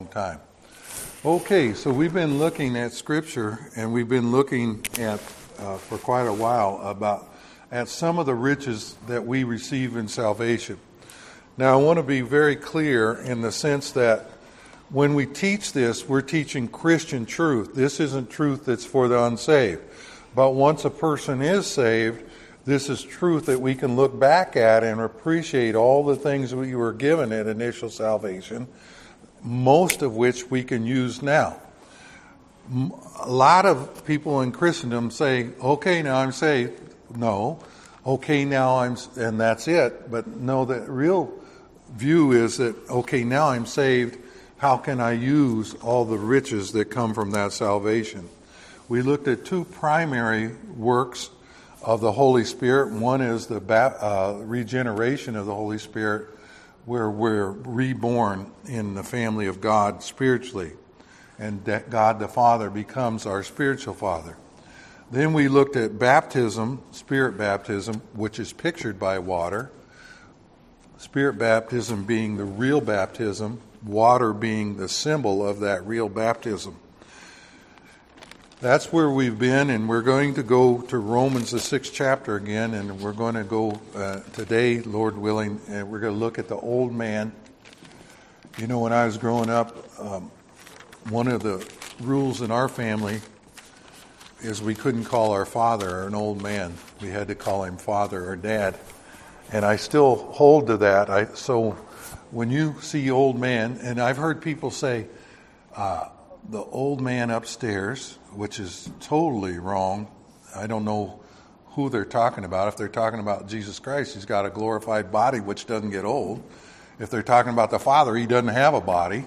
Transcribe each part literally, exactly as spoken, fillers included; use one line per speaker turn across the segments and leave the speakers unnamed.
time. Okay, so we've been looking at Scripture, and we've been looking at, uh, for quite a while, about at some of the riches that we receive in salvation. Now, I want to be very clear in the sense that when we teach this, we're teaching Christian truth. This isn't truth that's for the unsaved. But once a person is saved, this is truth that we can look back at and appreciate all the things we were given at initial salvation, most of which we can use now. A lot of people in Christendom say, okay, now I'm saved. No. Okay, now I'm, and that's it. But no, the real view is that, okay, now I'm saved. How can I use all the riches that come from that salvation? We looked at two primary works of the Holy Spirit. One is the uh, regeneration of the Holy Spirit, where we're reborn in the family of God spiritually, and that God the Father becomes our spiritual Father. Then we looked at baptism, Spirit baptism, which is pictured by water. Spirit baptism being the real baptism, water being the symbol of that real baptism. That's where we've been, and we're going to go to Romans, the sixth chapter again, and we're going to go uh, today, Lord willing, and we're going to look at the old man. You know, when I was growing up, um, one of the rules in our family is we couldn't call our father an old man. We had to call him father or dad. And I still hold to that. I, so when you see old man, and I've heard people say, uh, the old man upstairs, which is totally wrong. I don't know who they're talking about. If they're talking about Jesus Christ, he's got a glorified body which doesn't get old. If they're talking about the Father, he doesn't have a body.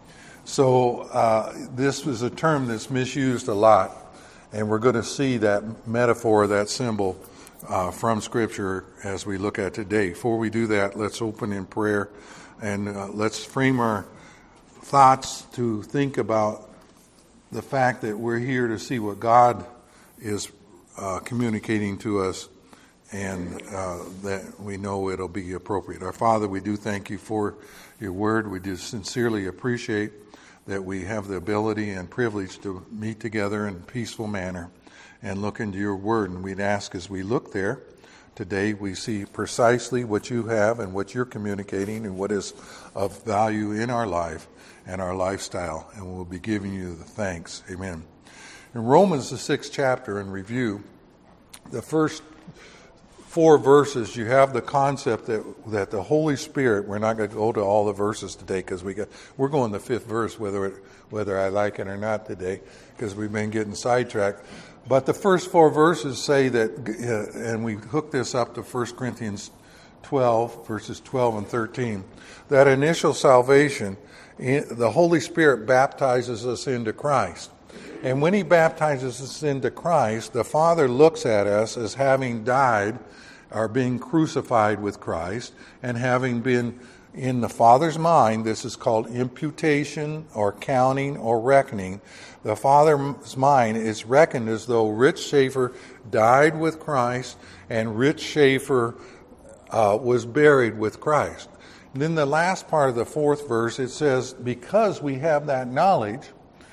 So uh, this is a term that's misused a lot, and we're going to see that metaphor, that symbol uh, from Scripture as we look at today. Before we do that, let's open in prayer, and uh, let's frame our thoughts to think about the fact that we're here to see what God is uh, communicating to us, and uh, that we know it'll be appropriate. Our Father, we do thank you for your word. We do sincerely appreciate that we have the ability and privilege to meet together in a peaceful manner and look into your word. And we'd ask as we look there today, we see precisely what you have and what you're communicating and what is of value in our life and our lifestyle, and we'll be giving you the thanks. Amen. In Romans, the sixth chapter, in review, the first four verses, you have the concept that that the Holy Spirit, we're not going to go to all the verses today because we got, we're going to the fifth verse, whether it, whether I like it or not today, because we've been getting sidetracked. But the first four verses say that, uh, and we hook this up to First Corinthians twelve, verses twelve and thirteen, that initial salvation, the Holy Spirit baptizes us into Christ. And when he baptizes us into Christ, the Father looks at us as having died or being crucified with Christ, and having been in the Father's mind, this is called imputation or counting or reckoning. The Father's mind is reckoned as though Rich Schaefer died with Christ and Rich Schaefer uh, was buried with Christ. And then the last part of the fourth verse, it says, because we have that knowledge,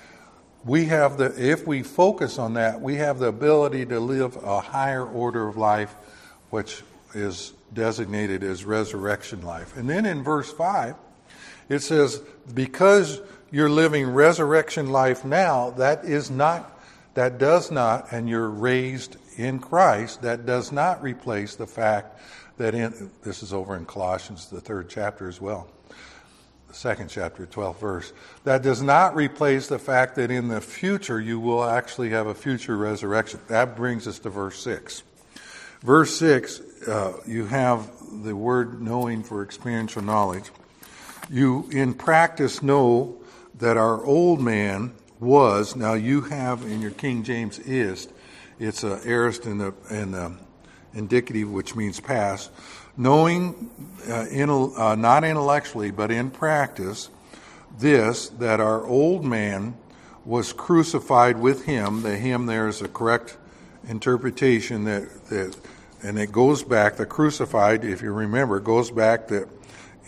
we have the, if we focus on that, we have the ability to live a higher order of life, which is designated as resurrection life. And then in verse five, it says, because you're living resurrection life now, that is not, that does not, and you're raised in Christ, that does not replace the fact that in, this is over in Colossians, the third chapter as well, the second chapter, twelfth verse, that does not replace the fact that in the future you will actually have a future resurrection. That brings us to verse six. Verse six, uh, you have the word knowing for experiential knowledge. You in practice know that our old man was, now you have in your King James is, it's a aorist and a, and a indicative, which means past, knowing uh, in, uh, not intellectually but in practice this, that our old man was crucified with him. The him there is a correct interpretation that, that and it goes back, the crucified, if you remember, goes back that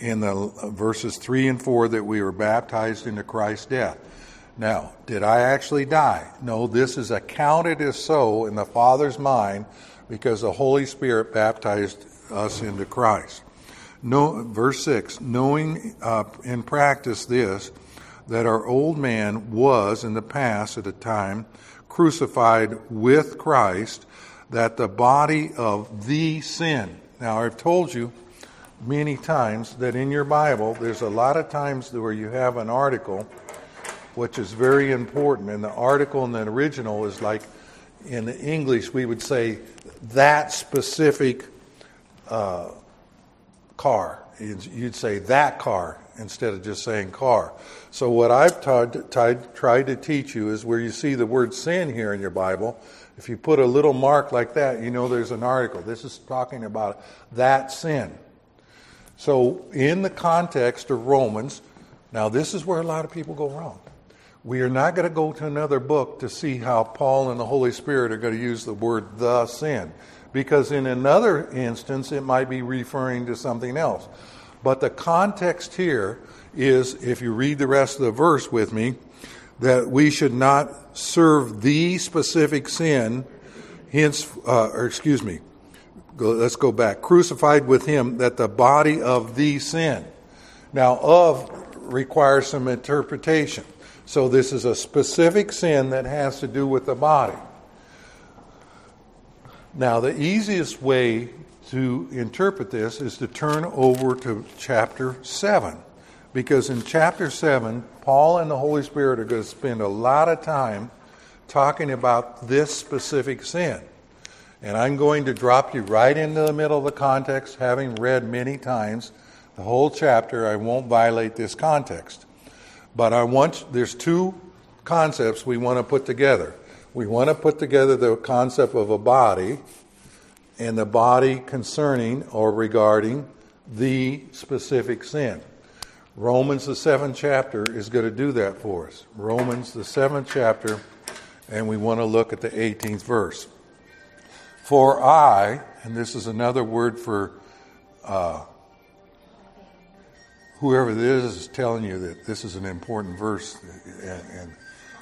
in the verses three and four that we were baptized into Christ's death. Now, did I actually die? No, this is accounted as so in the Father's mind because the Holy Spirit baptized us into Christ. No, verse six, knowing uh, in practice this, that our old man was in the past at a time crucified with Christ, that the body of the sin. Now, I've told you many times that in your Bible, there's a lot of times where you have an article, which is very important. And the article in the original is like, in English, we would say, that specific uh, car. You'd say that car instead of just saying car. So what I've tried, tried, tried to teach you is where you see the word sin here in your Bible, if you put a little mark like that, you know there's an article. This is talking about that sin. So in the context of Romans, now this is where a lot of people go wrong. We are not going to go to another book to see how Paul and the Holy Spirit are going to use the word the sin. Because in another instance, it might be referring to something else. But the context here is, if you read the rest of the verse with me, that we should not serve the specific sin, hence, uh, or excuse me, go, let's go back, crucified with him, that the body of the sin. Now, of requires some interpretation. So this is a specific sin that has to do with the body. Now, the easiest way to interpret this is to turn over to chapter seven. Because in chapter seven, Paul and the Holy Spirit are going to spend a lot of time talking about this specific sin. And I'm going to drop you right into the middle of the context, having read many times the whole chapter. I won't violate this context. But I want, there's two concepts we want to put together. We want to put together the concept of a body and the body concerning or regarding the specific sin. Romans, the seventh chapter, is going to do that for us. Romans, the seventh chapter, and we want to look at the eighteenth verse. For I, and this is another word for uh, whoever this is, is telling you that this is an important verse. And, and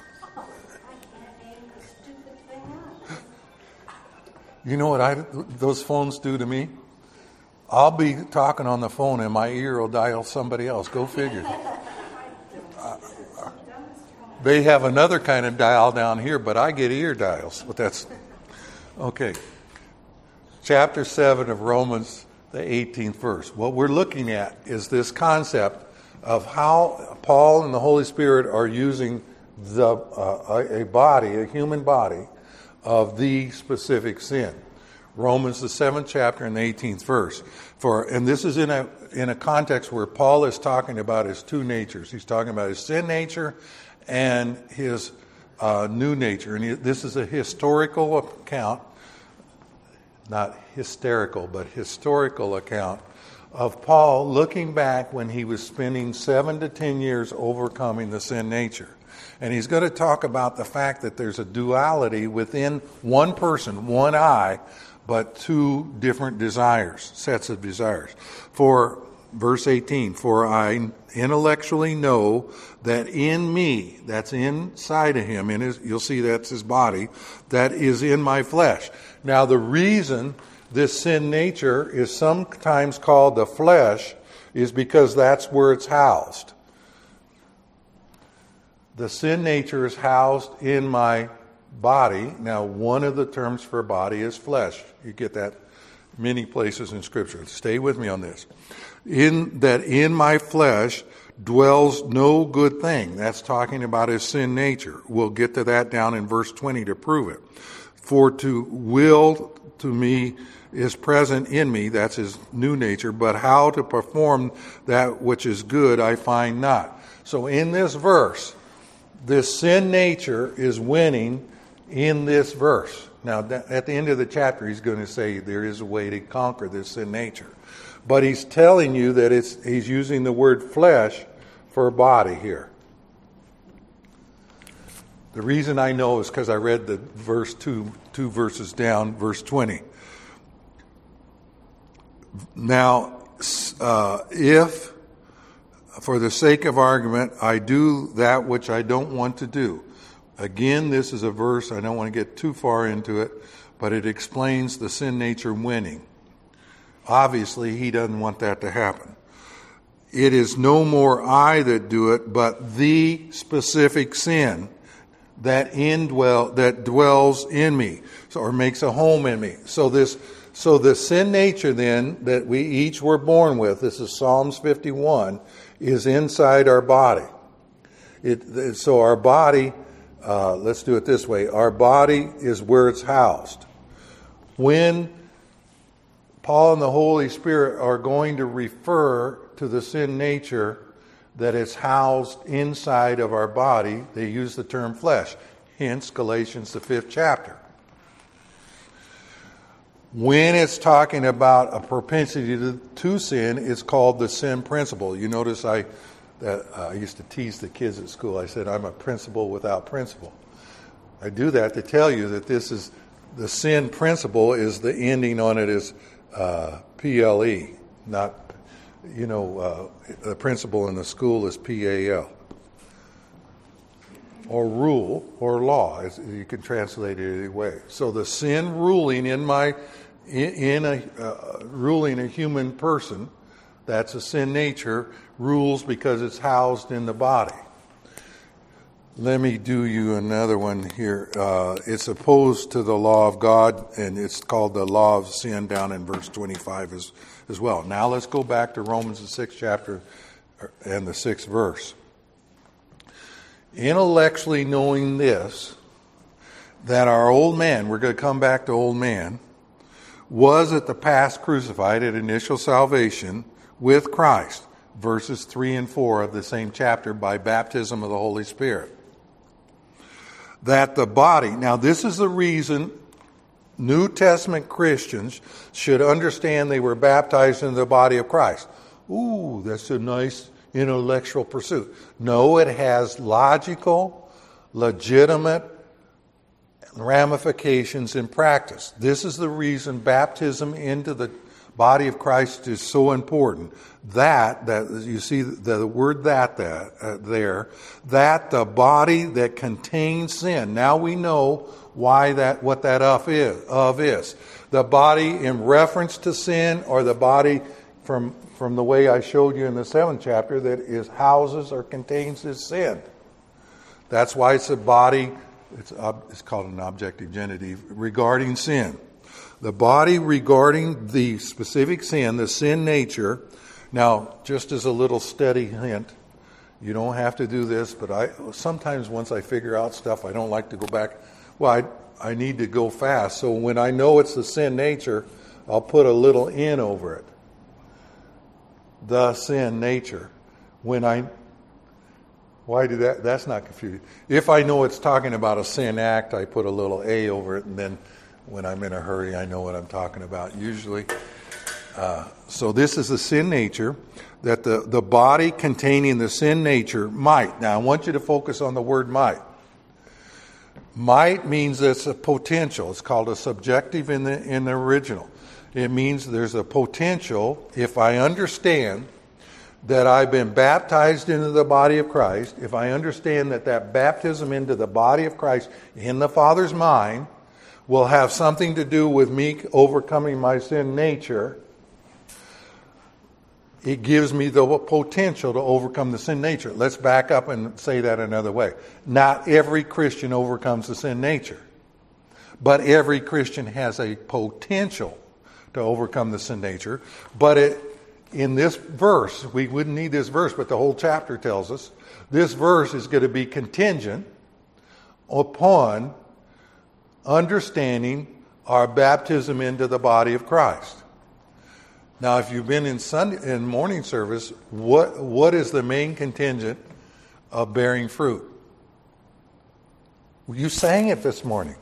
you know what I, those phones do to me? I'll be talking on the phone and my ear will dial somebody else. Go figure. Uh, they have another kind of dial down here, but I get ear dials. But that's okay. Chapter seven of Romans, the eighteenth verse. What we're looking at is this concept of how Paul and the Holy Spirit are using the uh, a body, a human body, of the specific sin. Romans, the seventh chapter and the eighteenth verse. For and this is in a in a context where Paul is talking about his two natures. He's talking about his sin nature and his uh, new nature. And he, this is a historical account, not hysterical, but historical account of Paul looking back when he was spending seven to ten years overcoming the sin nature. And he's going to talk about the fact that there's a duality within one person, one I, but two different desires, sets of desires. For, verse eighteen, for I intellectually know that in me, that's inside of him, in his, you'll see that's his body, that is in my flesh. Now the reason this sin nature is sometimes called the flesh is because that's where it's housed. The sin nature is housed in my body. Now, one of the terms for body is flesh. You get that many places in Scripture. Stay with me on this. In that in my flesh dwells no good thing. That's talking about his sin nature. We'll get to that down in verse twenty to prove it. For to will to me is present in me, that's his new nature, but how to perform that which is good I find not. So in this verse, this sin nature is winning in this verse. Now, at the end of the chapter, he's going to say there is a way to conquer this sin nature. But he's telling you that it's he's using the word flesh for body here. The reason I know is because I read the verse two, two verses down, verse twenty. Now, uh, if, for the sake of argument, I do that which I don't want to do. Again, this is a verse, I don't want to get too far into it, but it explains the sin nature winning. Obviously, he doesn't want that to happen. It is no more I that do it, but the specific sin that indwell that dwells in me, so, or makes a home in me. So this, so the sin nature then that we each were born with, this is Psalms fifty-one, is inside our body. It, so our body, uh, let's do it this way: our body is where it's housed. When Paul and the Holy Spirit are going to refer to the sin nature that is housed inside of our body, they use the term flesh. Hence, Galatians, the fifth chapter. When it's talking about a propensity to, to sin, it's called the sin principle. You notice I, that, uh, I used to tease the kids at school. I said, I'm a principle without principle. I do that to tell you that this is, the sin principle is the ending on it is uh, P L E, not, you know, uh, the principle in the school is P A L. Or rule, or law, as you can translate it any way. So the sin ruling in my, in, in a, uh, ruling a human person, that's a sin nature, rules because it's housed in the body. Let me do you another one here. Uh, it's opposed to the law of God, and it's called the law of sin down in verse twenty-five as, as well. Now let's go back to Romans, the sixth chapter and the sixth verse. Intellectually knowing this, that our old man, we're going to come back to old man, was at the past crucified at initial salvation with Christ, verses three and four of the same chapter, by baptism of the Holy Spirit. That the body, now this is the reason New Testament Christians should understand they were baptized into the body of Christ. Ooh, that's a nice intellectual pursuit. No, it has logical, legitimate ramifications in practice. This is the reason baptism into the body of Christ is so important. That, that you see the, the word that, that uh, there, that the body that contains sin. Now we know why that, what that of is, of is. The body in reference to sin, or the body from from the way I showed you in the seventh chapter that is houses or contains this sin. That's why it's a body, it's, ob, it's called an objective genitive, regarding sin. The body regarding the specific sin, the sin nature. Now, just as a little steady hint, you don't have to do this, but I sometimes once I figure out stuff, I don't like to go back. Well, I, I need to go fast. So when I know it's the sin nature, I'll put a little in over it. The sin nature. When I, why do that? That's not confusing. If I know it's talking about a sin act, I put a little A over it, and then when I'm in a hurry, I know what I'm talking about usually. Uh, so this is the sin nature, that the, the body containing the sin nature might. Now I want you to focus on the word might. Might means it's a potential. It's called a subjective in the in the original. It means there's a potential, if I understand that I've been baptized into the body of Christ, if I understand that that baptism into the body of Christ in the Father's mind will have something to do with me overcoming my sin nature, it gives me the potential to overcome the sin nature. Let's back up and say that another way. Not every Christian overcomes the sin nature, but every Christian has a potential to overcome the sin nature. But it, in this verse, we wouldn't need this verse, but the whole chapter tells us, this verse is going to be contingent upon understanding our baptism into the body of Christ. Now, if you've been in Sunday in morning service, what what is the main contingent of bearing fruit? You sang it this morning.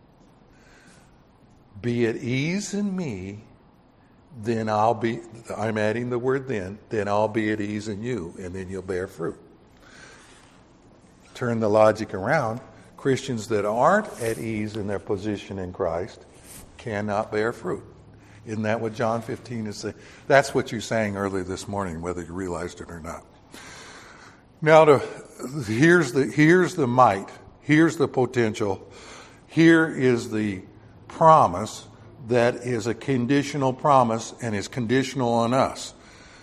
Be at ease in me, then I'll be, I'm adding the word then, then I'll be at ease in you, and then you'll bear fruit. Turn the logic around. Christians that aren't at ease in their position in Christ cannot bear fruit. Isn't that what John fifteen is saying? That's what you sang earlier this morning, whether you realized it or not. Now, to, here's the here's the might. Here's the potential. Here is the promise that is a conditional promise and is conditional on us.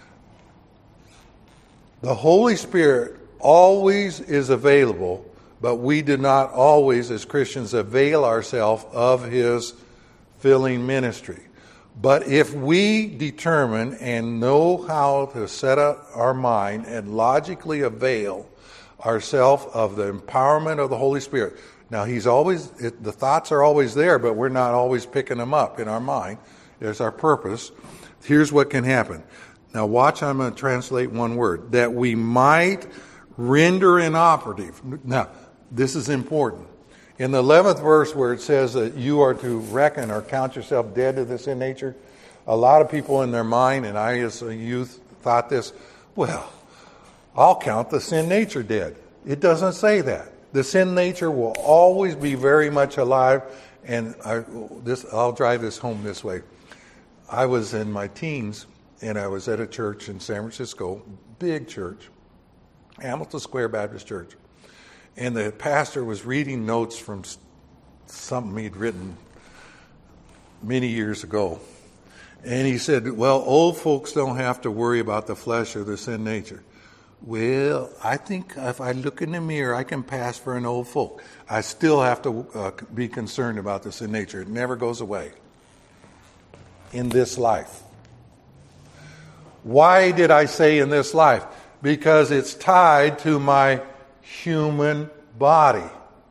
The Holy Spirit always is available, but we do not always, as Christians, avail ourselves of His filling ministry. But if we determine and know how to set up our mind and logically avail ourselves of the empowerment of the Holy Spirit. Now, He's always, it, the thoughts are always there, but we're not always picking them up in our mind. There's our purpose. Here's what can happen. Now, watch, I'm going to translate one word. That we might render inoperative. Now, this is important. In the eleventh verse where it says that you are to reckon or count yourself dead to the sin nature, a lot of people in their mind, and I as a youth thought this, well, I'll count the sin nature dead. It doesn't say that. The sin nature will always be very much alive, and I, this, I'll drive this home this way. I was in my teens, and I was at a church in San Francisco, big church, Hamilton Square Baptist Church. And the pastor was reading notes from something he'd written many years ago. And he said, well, old folks don't have to worry about the flesh or the sin nature. Well, I think if I look in the mirror, I can pass for an old folk. I still have to uh, be concerned about the sin nature. It never goes away in this life. Why did I say in this life? Because it's tied to my human body.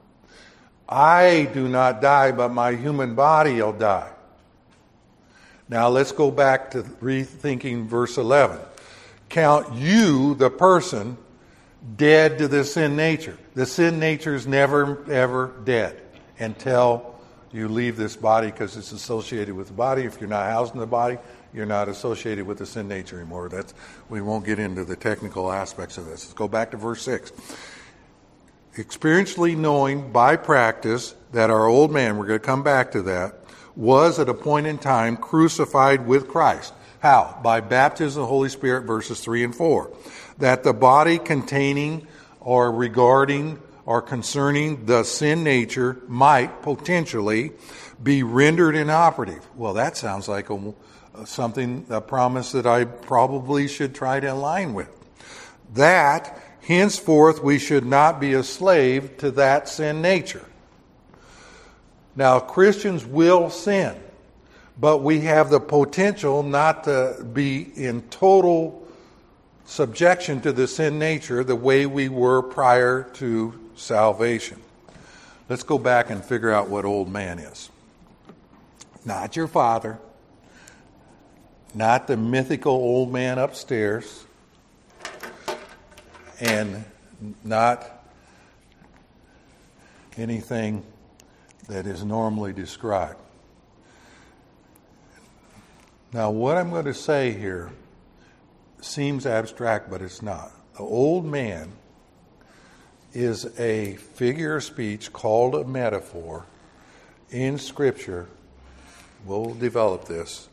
I do not die, but my human body will die. Now let's go back to rethinking verse eleven. Count you, the person, dead to the sin nature. The sin nature is never, ever dead until you leave this body, because it's associated with the body. If you're not housed in the body, you're not associated with the sin nature anymore. That's, we won't get into the technical aspects of this. Let's go back to verse six. Experientially knowing by practice that our old man, we're going to come back to that, was at a point in time crucified with Christ. How? By baptism of the Holy Spirit, verses three and four. That the body containing or regarding or concerning the sin nature might potentially be rendered inoperative. Well, that sounds like a, something, a promise that I probably should try to align with. That henceforth we should not be a slave to that sin nature. Now, Christians will sin, but we have the potential not to be in total subjection to the sin nature the way we were prior to salvation. Let's go back and figure out what old man is. Not your father, not the mythical old man upstairs, and not anything that is normally described. Now, what I'm going to say here seems abstract, but it's not. The old man is a figure of speech called a metaphor in Scripture. We'll develop this.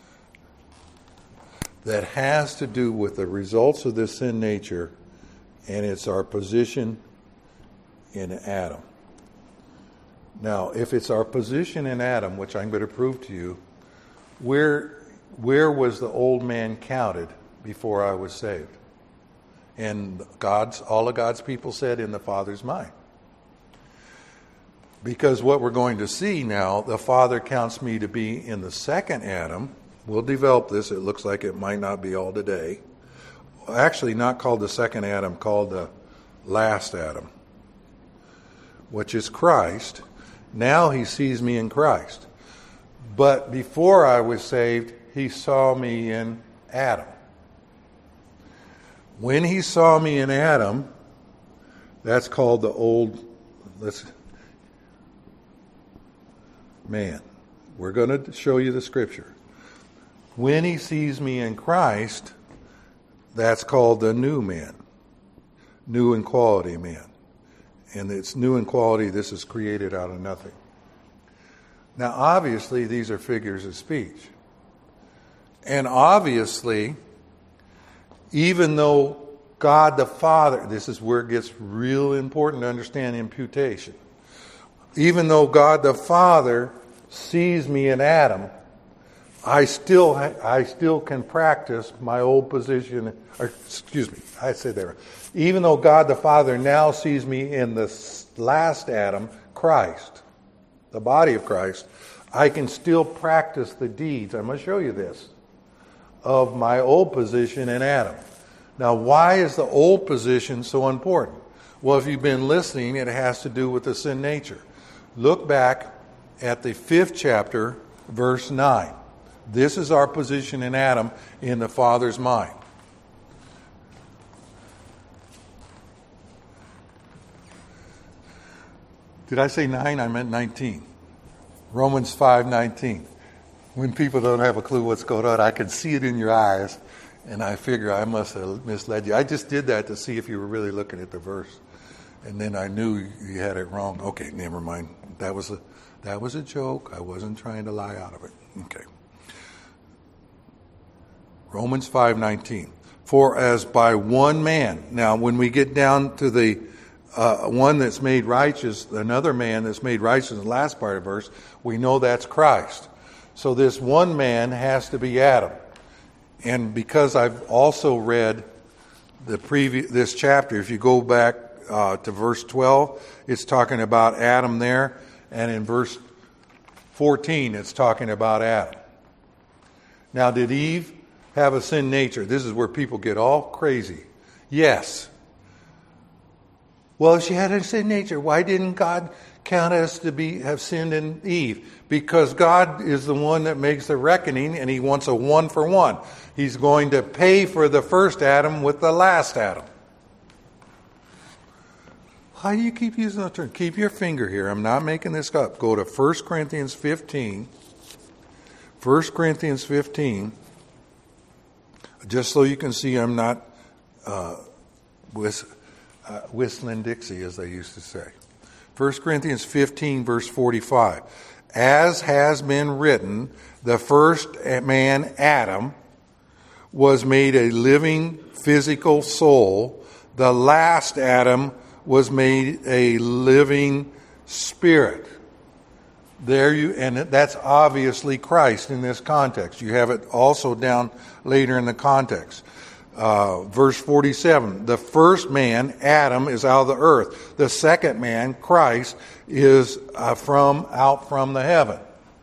That has to do with the results of this sin nature, and it's our position in Adam. Now, if it's our position in Adam, which I'm going to prove to you, where where was the old man counted before I was saved? And God's all of God's people said, in the Father's mind. Because what we're going to see now, the Father counts me to be in the second Adam. We'll develop this. It looks like it might not be all today. Actually, not called the second Adam, called the last Adam, which is Christ. Now he sees me in Christ. But before I was saved, he saw me in Adam. When he saw me in Adam, that's called the old let's, man. We're going to show you the Scripture. When he sees me in Christ, that's called the new man. New in quality man. And it's new in quality. This is created out of nothing. Now, obviously, these are figures of speech. And obviously, even though God the Father, this is where it gets real important to understand imputation. Even though God the Father sees me in Adam, I still I still can practice my old position. Or, excuse me, I said that right. Even though God the Father now sees me in the last Adam, Christ, the body of Christ, I can still practice the deeds. I'm going to show you this, of my old position in Adam. Now, why is the old position so important? Well, if you've been listening, it has to do with the sin nature. Look back at the fifth chapter, verse nine. This is our position in Adam in the Father's mind. Did I say nine? I meant nineteen. Romans five nineteen. When people don't have a clue what's going on, I can see it in your eyes, and I figure I must have misled you. I just did that to see if you were really looking at the verse, and then I knew you had it wrong. Okay, never mind. That was a that was a joke. I wasn't trying to lie out of it. Okay. Romans five nineteen. For as by one man. Now, when we get down to the uh, one that's made righteous, another man that's made righteous in the last part of the verse, we know that's Christ. So this one man has to be Adam. And because I've also read the previous this chapter, if you go back uh, to verse twelve, it's talking about Adam there, and in verse fourteen, it's talking about Adam. Now, did Eve have a sin nature? This is where people get all crazy. Yes. Well, if she had a sin nature, why didn't God count us to be have sinned in Eve? Because God is the one that makes the reckoning, and He wants a one for one. He's going to pay for the first Adam with the last Adam. Why do you keep using the term? Keep your finger here. I'm not making this up. Go to First Corinthians fifteen. First Corinthians fifteen. Just so you can see I'm not uh, whist, uh, whistling Dixie, as they used to say. First Corinthians fifteen, verse forty-five. As has been written, the first man, Adam, was made a living physical soul. The last Adam was made a living spirit. There you, and that's obviously Christ in this context. You have it also down later in the context. Uh, verse forty-seven, the first man, Adam, is out of the earth. The second man, Christ, is uh, from out from the heaven.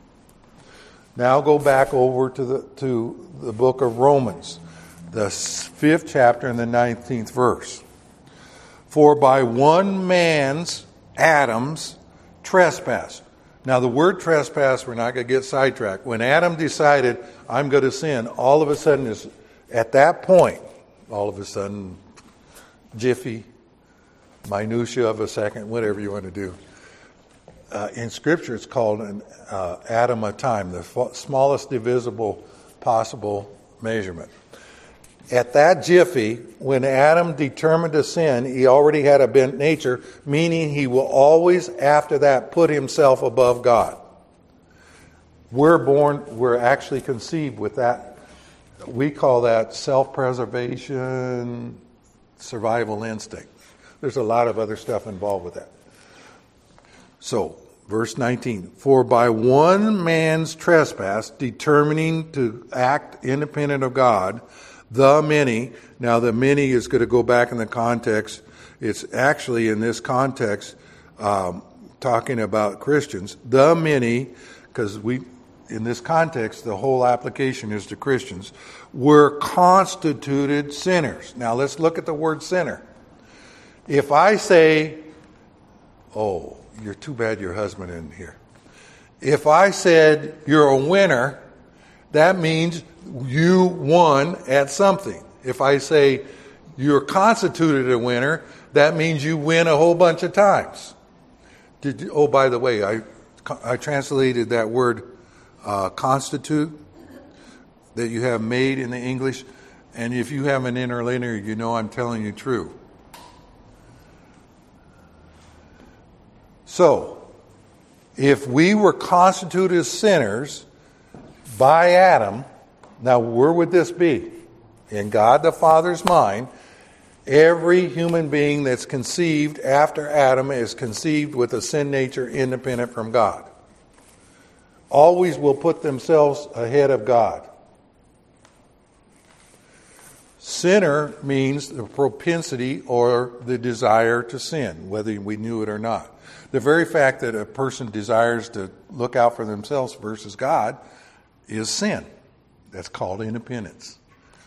Now go back over to the to the book of Romans, the fifth chapter and the nineteenth verse. For by one man's, Adam's, trespass. Now, the word trespass, we're not going to get sidetracked. When Adam decided, I'm going to sin, all of a sudden, is at that point, all of a sudden, jiffy, minutia of a second, whatever you want to do. Uh, in Scripture, it's called an uh, atom of time, the f- smallest divisible possible measurement. At that jiffy, when Adam determined to sin, he already had a bent nature, meaning he will always, after that, put himself above God. We're born, we're actually conceived with that. We call that self-preservation, survival instinct. There's a lot of other stuff involved with that. So, verse nineteen, for by one man's trespass, determining to act independent of God, the many, now the many is going to go back in the context, it's actually in this context um, talking about Christians, the many, because we, in this context, the whole application is to Christians, were constituted sinners. Now let's look at the word sinner. If I say, oh, you're too bad your husband isn't here. If I said you're a winner, that means you won at something. If I say you're constituted a winner, that means you win a whole bunch of times. Did you, oh, by the way, I I translated that word uh, constitute that you have made in the English, and if you have an interlinear, you know I'm telling you true. So, if we were constituted as sinners by Adam, Now, where would this be? In God the Father's mind, every human being that's conceived after Adam is conceived with a sin nature independent from God. Always will put themselves ahead of God. Sinner means the propensity or the desire to sin, whether we knew it or not. The very fact that a person desires to look out for themselves versus God is sin. That's called independence.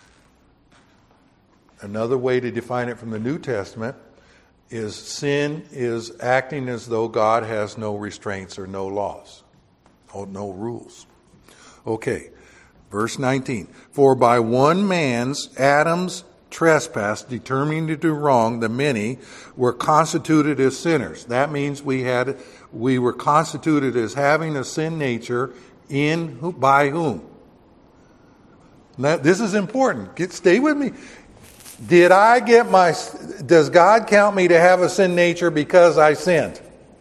Another way to define it from the New Testament is sin is acting as though God has no restraints or no laws, or no rules. Okay. Verse nineteen, for by one man's, Adam's trespass, determining to do wrong, the many were constituted as sinners. That means we had, we were constituted as having a sin nature in, by whom? Now, this is important. Get, stay with me. Did I get my, does God count me to have a sin nature because I sinned?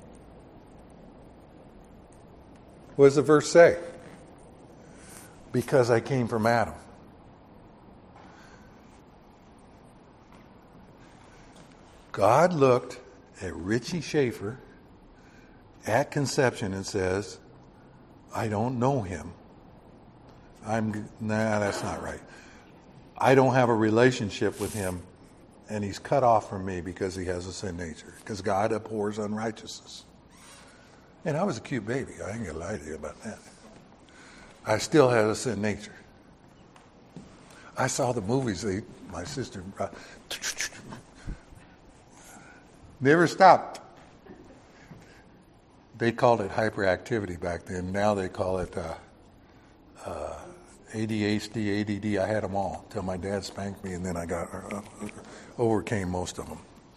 What does the verse say? Because I came from Adam. God looked at Richie Schaefer at conception and says, I don't know him. I'm, nah, that's not right. I don't have a relationship with him, and he's cut off from me because he has a sin nature, because God abhors unrighteousness. And I was a cute baby. I ain't going to lie to you about that. I still had a sin nature. I saw the movies they, my sister, uh, never stopped. They called it hyperactivity back then. Now they call it uh, uh, A D H D, A D D. I had them all till my dad spanked me, and then I got uh, overcame most of them.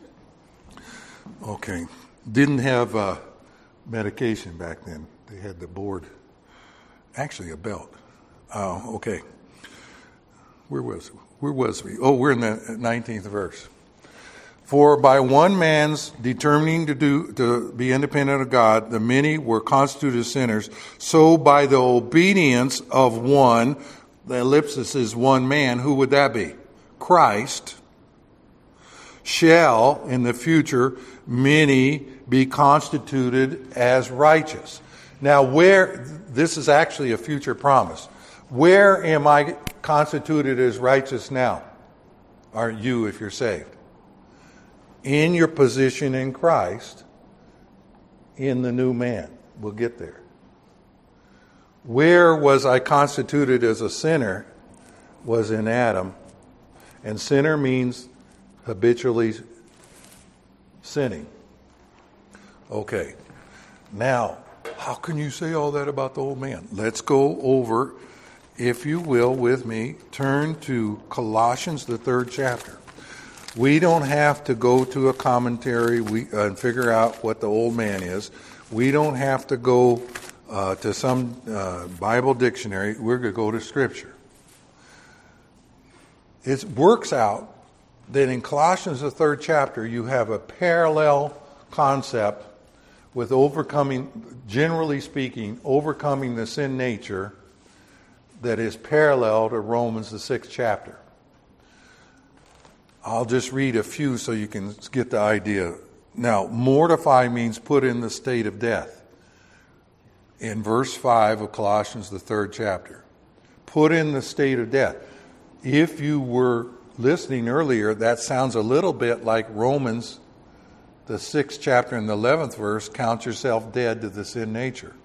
Okay, didn't have uh, medication back then. They had the board. Actually, a belt. Oh, okay. Where was where was we? Oh, we're in the nineteenth verse. For by one man's determining to do to be independent of God, the many were constituted sinners. So by the obedience of one, the ellipsis is one man. Who would that be? Christ. Shall in the future many be constituted as righteous. Now, where, this is actually a future promise. Where am I constituted as righteous now? Are you, if you're saved? In your position in Christ, in the new man. We'll get there. Where was I constituted as a sinner? Was in Adam. And sinner means habitually sinning. Okay. Now, how can you say all that about the old man? Let's go over, if you will, with me. Turn to Colossians, the third chapter. We don't have to go to a commentary we, uh, and figure out what the old man is. We don't have to go uh, to some uh, Bible dictionary. We're going to go to Scripture. It works out that in Colossians, the third chapter, you have a parallel concept with overcoming, generally speaking, overcoming the sin nature that is parallel to Romans, the sixth chapter. I'll just read a few so you can get the idea. Now, mortify means put in the state of death. In verse five of Colossians, the third chapter. Put in the state of death. If you were listening earlier, that sounds a little bit like Romans, the sixth chapter and the eleventh verse, count yourself dead to the sin nature.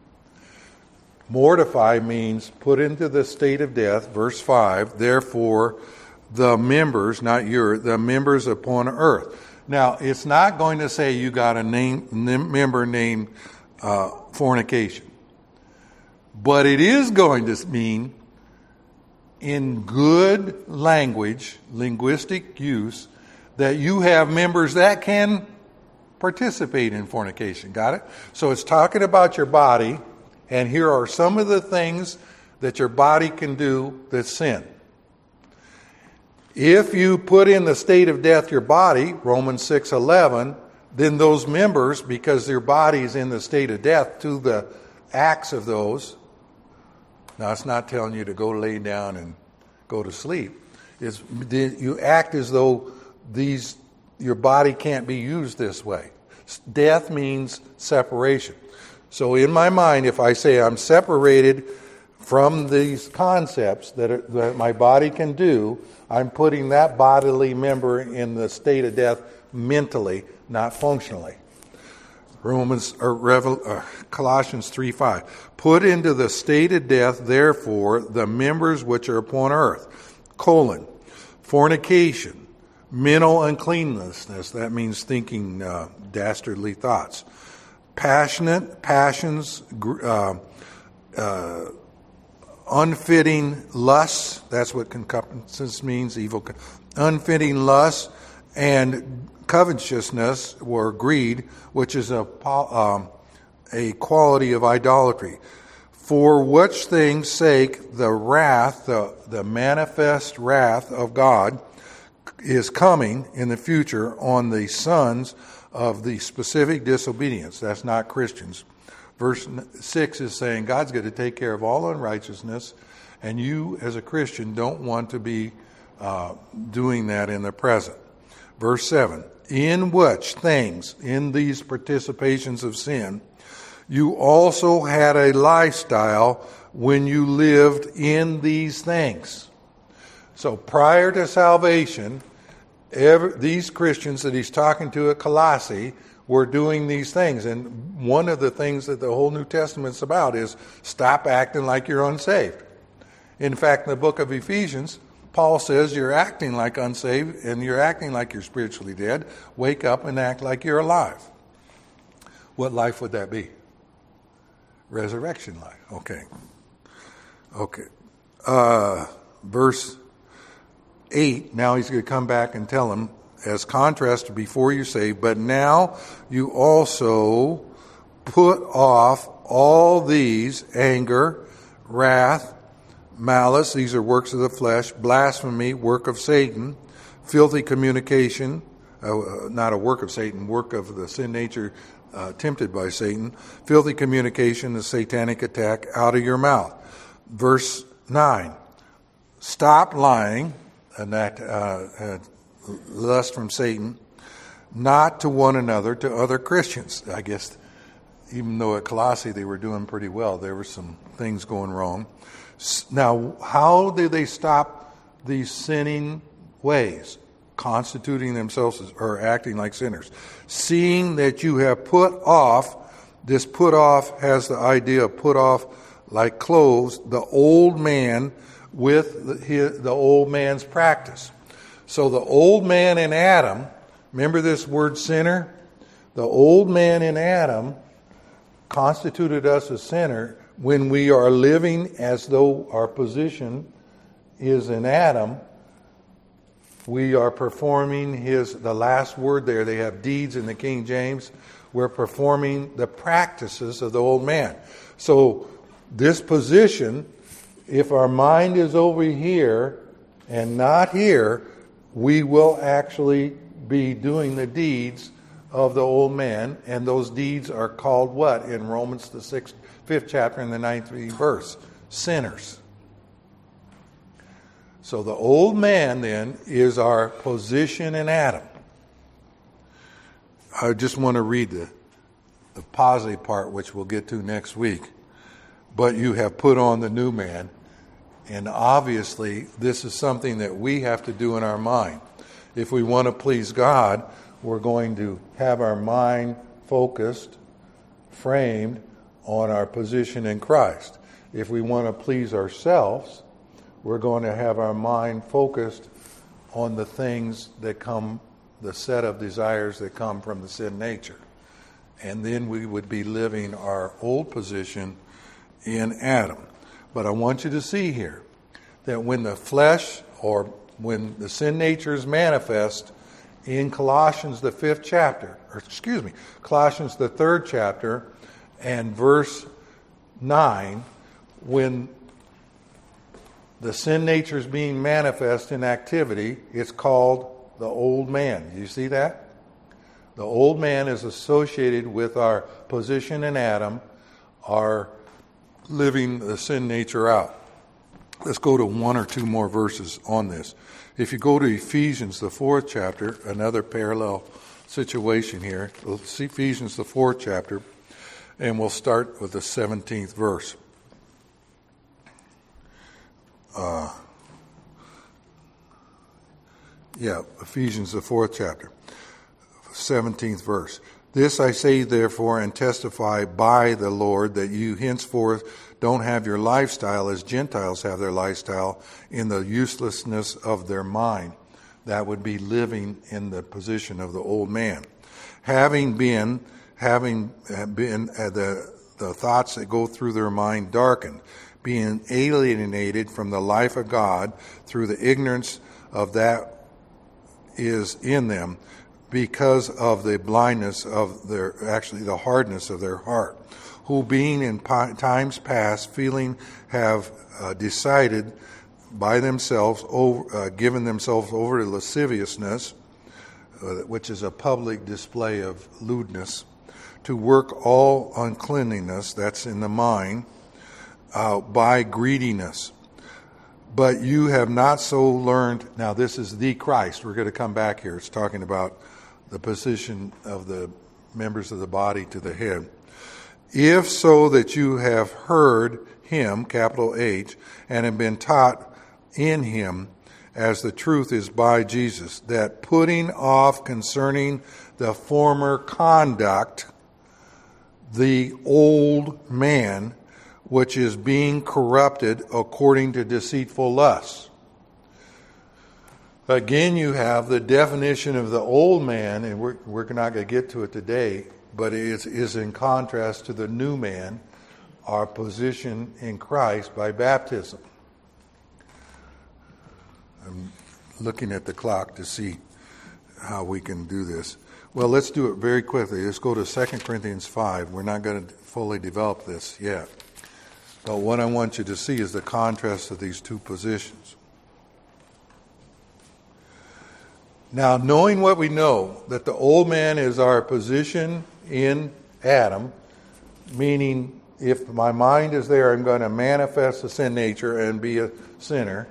Mortify means put into the state of death, verse five, therefore the members, not your, the members upon earth. Now, it's not going to say you got a name, member named uh, fornication. But it is going to mean, in good language, linguistic use, that you have members that can participate in fornication. Got it? So it's talking about your body, and here are some of the things that your body can do that's sin. If you put in the state of death your body, Romans six eleven, then those members, because their body is in the state of death to the acts of those, Now, it's not telling you to go lay down and go to sleep. It's, you act as though these your body can't be used this way. Death means separation. So in my mind, if I say I'm separated from these concepts that, are, that my body can do, I'm putting that bodily member in the state of death mentally, not functionally. Romans or Revel, uh, Colossians three five. Put into the state of death, therefore, the members which are upon earth, colon, fornication, mental uncleanness, that means thinking uh, dastardly thoughts, passionate passions, uh, uh, unfitting lusts, that's what concupiscence means, evil, unfitting lusts, and covetousness or greed, which is a um, a quality of idolatry. For which things sake the wrath, the, the manifest wrath of God is coming in the future on the sons of the specific disobedience. That's not Christians. Verse six is saying God's going to take care of all unrighteousness, and you as a Christian don't want to be uh, doing that in the present. Verse seven, in which things, in these participations of sin, you also had a lifestyle when you lived in these things. So prior to salvation, every, these Christians that he's talking to at Colossae were doing these things. And one of the things that the whole New Testament's about is stop acting like you're unsaved. In fact, in the book of Ephesians, Paul says you're acting like unsaved and you're acting like you're spiritually dead. Wake up and act like you're alive. What life would that be? Resurrection life. Okay. Okay. Uh, verse eight, now he's going to come back and tell them, as contrast to before you're saved, but now you also put off all these: anger, wrath, malice, these are works of the flesh, blasphemy, work of Satan, filthy communication, uh, not a work of Satan, work of the sin nature uh, tempted by Satan, filthy communication, the satanic attack, out of your mouth. Verse nine, stop lying, and that uh, uh, lust from Satan, not to one another, to other Christians. I guess even though at Colossae they were doing pretty well, there were some things going wrong. Now, how do they stop these sinning ways? Constituting themselves as, or acting like sinners. Seeing that you have put off, this put off has the idea of put off like clothes, the old man with the, his, the old man's practice. So the old man in Adam, remember this word sinner? The old man in Adam constituted us a sinner when we are living as though our position is in Adam. We are performing his, the last word there, they have deeds in the King James. We're performing the practices of the old man. So this position, if our mind is over here and not here, we will actually be doing the deeds of the old man, and those deeds are called what in Romans the sixth, fifth chapter and the ninth verse? Sinners. So the old man then is our position in Adam. I just want to read the, the positive part, which we'll get to next week. But you have put on the new man. And obviously, this is something that we have to do in our mind. If we want to please God, we're going to have our mind focused, framed on our position in Christ. If we want to please ourselves, we're going to have our mind focused on the things that come, the set of desires that come from the sin nature. And then we would be living our old position in Adam. But I want you to see here that when the flesh, or when the sin nature is manifest in Colossians the fifth chapter, or excuse me, Colossians the third chapter and verse nine, when the sin nature is being manifest in activity, it's called the old man. You see that? The old man is associated with our position in Adam, our living the sin nature out. Let's go to one or two more verses on this. If you go to Ephesians, the fourth chapter, another parallel situation here. Let's see Ephesians, the fourth chapter, and we'll start with the seventeenth verse. Uh, yeah, Ephesians, the fourth chapter, seventeenth verse. This I say, therefore, and testify by the Lord, that you henceforth don't have your lifestyle as Gentiles have their lifestyle, in the uselessness of their mind. That would be living in the position of the old man. Having been, having been uh, the, the thoughts that go through their mind darkened, being alienated from the life of God through the ignorance of that is in them, because of the blindness of their, actually the hardness of their heart, who being in times past feeling have uh, decided by themselves, over, uh, given themselves over to lasciviousness, uh, which is a public display of lewdness, to work all uncleanliness, that's in the mind, uh, by greediness. But you have not so learned. Now this is the Christ. We're going to come back here. It's talking about the position of the members of the body to the head. If so that you have heard him, capital H, and have been taught in him, as the truth is by Jesus, that putting off concerning the former conduct, the old man, which is being corrupted according to deceitful lusts. Again, you have the definition of the old man, and we're, we're not going to get to it today, but it is, is in contrast to the new man, our position in Christ by baptism. I'm looking at the clock to see how we can do this. Well, let's do it very quickly. Let's go to Second Corinthians five. We're not going to fully develop this yet. But what I want you to see is the contrast of these two positions. Now, knowing what we know, that the old man is our position in Adam, meaning if my mind is there, I'm going to manifest the sin nature and be a sinner.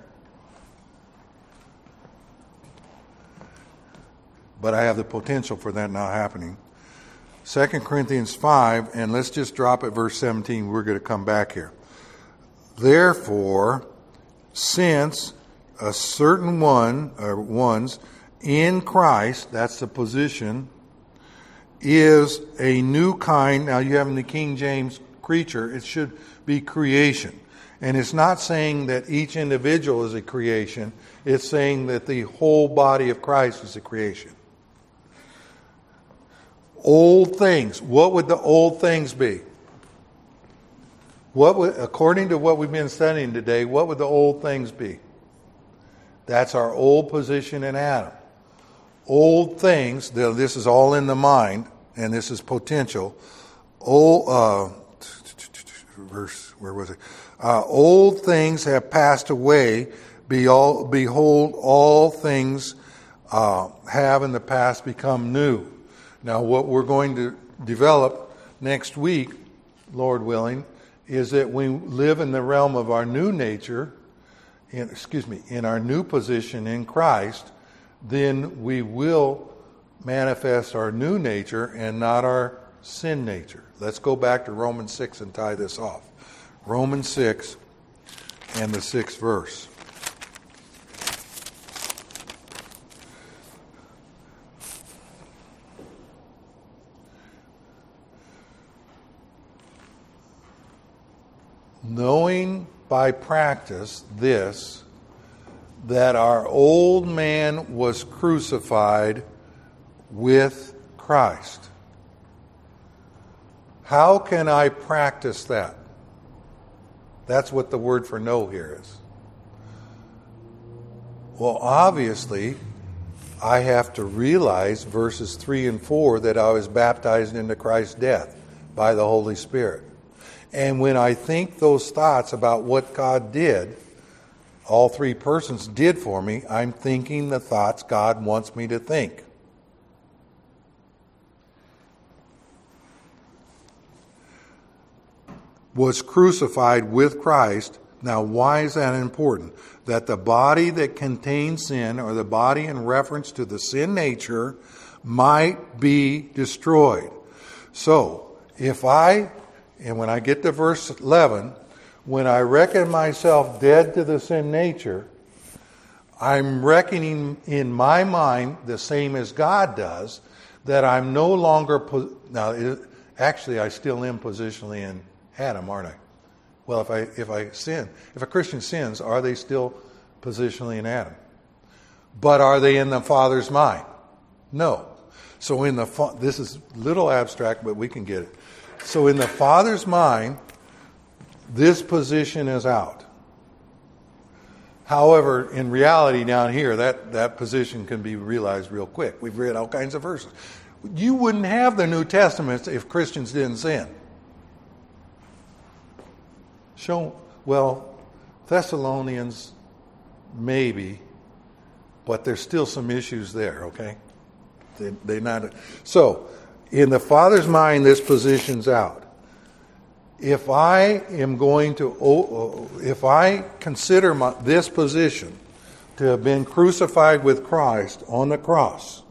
But I have the potential for that not happening. Second Corinthians five, and let's just drop at verse seventeen. We're going to come back here. Therefore, since a certain one, or ones, in Christ, that's the position, is a new kind. Now you have in the King James creature, it should be creation. And it's not saying that each individual is a creation. It's saying that the whole body of Christ is a creation. Old things. What would the old things be? What would, according to what we've been studying today, what would the old things be? That's our old position in Adam. Old things, this is all in the mind, and this is potential. Old, uh, verse, where was it? Uh, old things have passed away. Be all, behold, all things uh, have in the past become new. Now, what we're going to develop next week, Lord willing, is that we live in the realm of our new nature, in, excuse me, in our new position in Christ, then we will manifest our new nature and not our sin nature. Let's go back to Romans six and tie this off. Romans six and the sixth verse. Knowing by practice this, that our old man was crucified with Christ. How can I practice that? That's what the word for know here is. Well, obviously, I have to realize verses three and four that I was baptized into Christ's death by the Holy Spirit. And when I think those thoughts about what God did, all three persons did for me, I'm thinking the thoughts God wants me to think. was crucified with Christ. Now, why is that important? That the body that contains sin, or the body in reference to the sin nature, might be destroyed. So, if I, and when I get to verse eleven, when I reckon myself dead to the sin nature, I'm reckoning in my mind the same as God does, that I'm no longer, po- now it, actually I still am positionally in Adam, aren't I? Well, if I if I sin, if a Christian sins, are they still positionally in Adam? But are they in the Father's mind? No. So in the, this is a little abstract, but we can get it. So in the Father's mind, this position is out. However, in reality down here, that, that position can be realized real quick. We've read all kinds of verses. You wouldn't have the New Testament if Christians didn't sin. Show, well, Thessalonians, maybe, but there's still some issues there, okay? They, they not, so, in the Father's mind, this position's out. If I am going to, if I consider my, this position to have been crucified with Christ on the cross,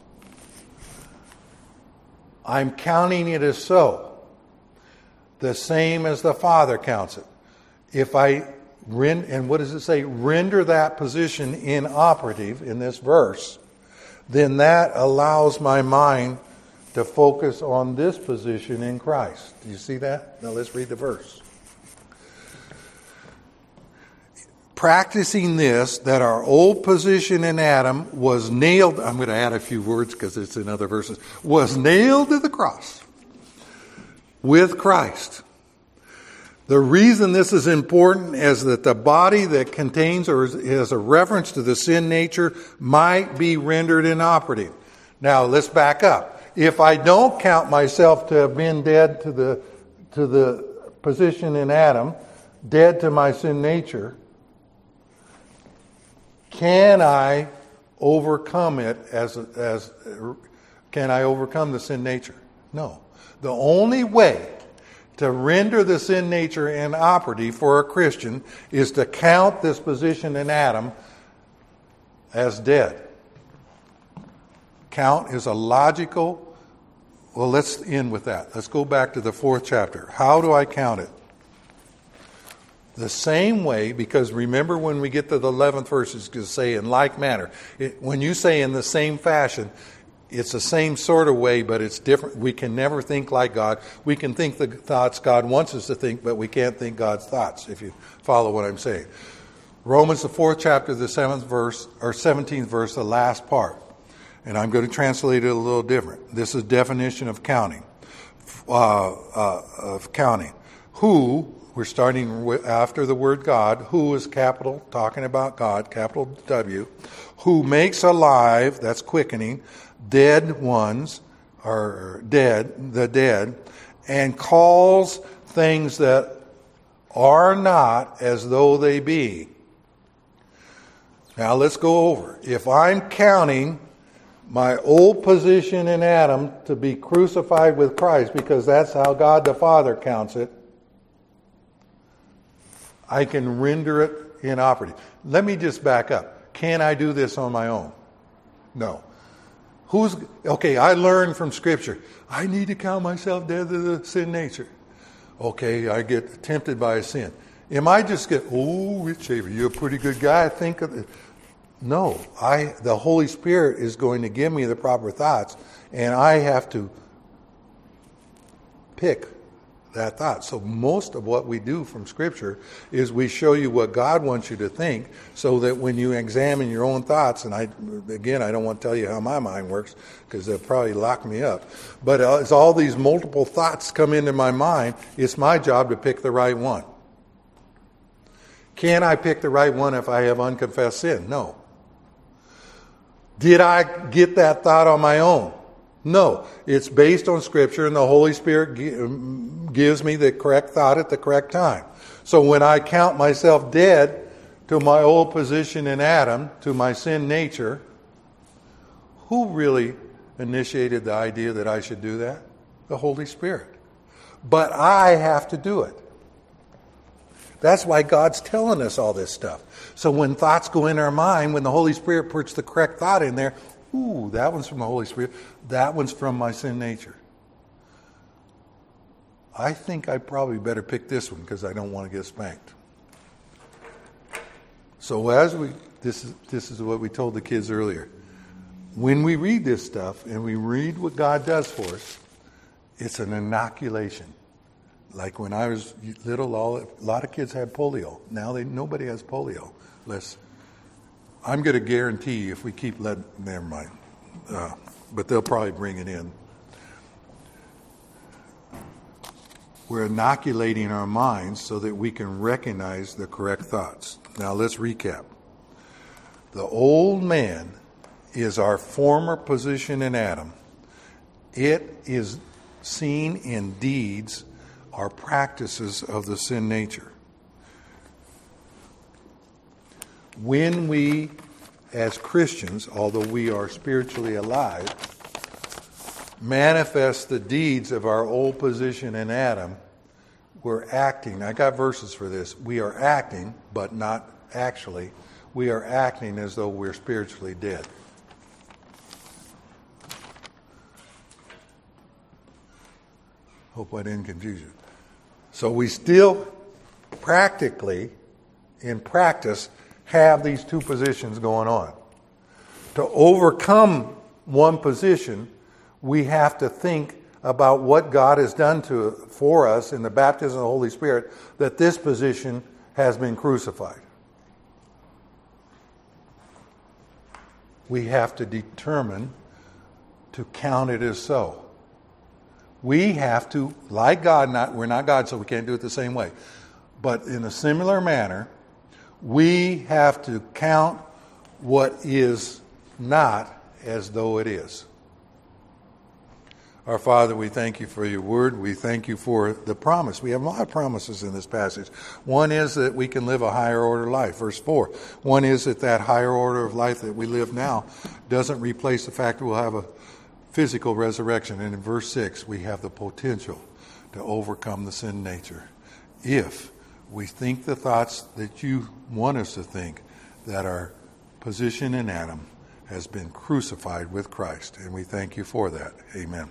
I'm counting it as so, the same as the Father counts it. If I, rend, and what does it say? Render that position inoperative in this verse, then that allows my mind to focus on this position in Christ. Do you see that? Now let's read the verse. Practicing this, that our old position in Adam was nailed, I'm going to add a few words because it's in other verses, was nailed to the cross with Christ. The reason this is important is that the body that contains or is a reference to the sin nature might be rendered inoperative. Now let's back up. If I don't count myself to have been dead to the to the position in Adam, dead to my sin nature, can I overcome it as as can I overcome the sin nature? No. The only way to render the sin nature inoperative for a Christian is to count this position in Adam as dead. Count is a logical, well, let's end with that. Let's go back to the fourth chapter. How do I count it? The same way, because remember when we get to the eleventh verse, it's going to say in like manner. It, when you say in the same fashion, it's the same sort of way, but it's different. We can never think like God. We can think the thoughts God wants us to think, but we can't think God's thoughts, if you follow what I'm saying. Romans, the fourth chapter, the seventh verse, or seventeenth verse, the last part. And I'm going to translate it a little different. This is definition of counting. Uh, uh, of counting. Who, we're starting with, after the word God, who is capital, talking about God, capital W, who makes alive, that's quickening, dead ones, or dead, the dead, and calls things that are not as though they be. Now let's go over. If I'm counting my old position in Adam to be crucified with Christ, because that's how God the Father counts it, I can render it inoperative. Let me just back up. Can I do this on my own? No. Who's okay? I learned from Scripture. I need to count myself dead to the sin nature. Okay, I get tempted by a sin. Am I just get? Oh, Rich Shaver, you're a pretty good guy. I think of it. No, I. The Holy Spirit is going to give me the proper thoughts, and I have to pick that thought. So most of what we do from Scripture is we show you what God wants you to think, so that when you examine your own thoughts, and I, again, I don't want to tell you how my mind works because they'll probably lock me up. But as all these multiple thoughts come into my mind, it's my job to pick the right one. Can I pick the right one if I have unconfessed sin? No. Did I get that thought on my own? No, it's based on Scripture, and the Holy Spirit gives me the correct thought at the correct time. So when I count myself dead to my old position in Adam, to my sin nature, who really initiated the idea that I should do that? The Holy Spirit. But I have to do it. That's why God's telling us all this stuff. So when thoughts go in our mind, when the Holy Spirit puts the correct thought in there, ooh, that one's from the Holy Spirit. That one's from my sin nature. I think I probably better pick this one because I don't want to get spanked. So as we, this is this is what we told the kids earlier. When we read this stuff and we read what God does for us, it's an inoculation. Like when I was little, all, a lot of kids had polio. Now they nobody has polio. Unless, I'm going to guarantee if we keep letting, never mind. Uh, but they'll probably bring it in. We're inoculating our minds so that we can recognize the correct thoughts. Now let's recap. The old man is our former position in Adam. It is seen in deeds, our practices of the sin nature. When we, as Christians, although we are spiritually alive, manifest the deeds of our old position in Adam, we're acting. I got verses for this. We are acting, but not actually. We are acting as though we're spiritually dead. Hope I didn't confuse you. So we still practically, in practice, have these two positions going on. To overcome one position, we have to think about what God has done to for us in the baptism of the Holy Spirit, that this position has been crucified. We have to determine to count it as so. We have to, like God, not we're not God, so we can't do it the same way. But in a similar manner, we have to count what is not as though it is. Our Father, we thank you for your word. We thank you for the promise. We have a lot of promises in this passage. One is that we can live a higher order life, verse four. One is that that higher order of life that we live now doesn't replace the fact that we'll have a physical resurrection. And in verse six, we have the potential to overcome the sin nature if we think the thoughts that you want us to think, that our position in Adam has been crucified with Christ. And we thank you for that. Amen.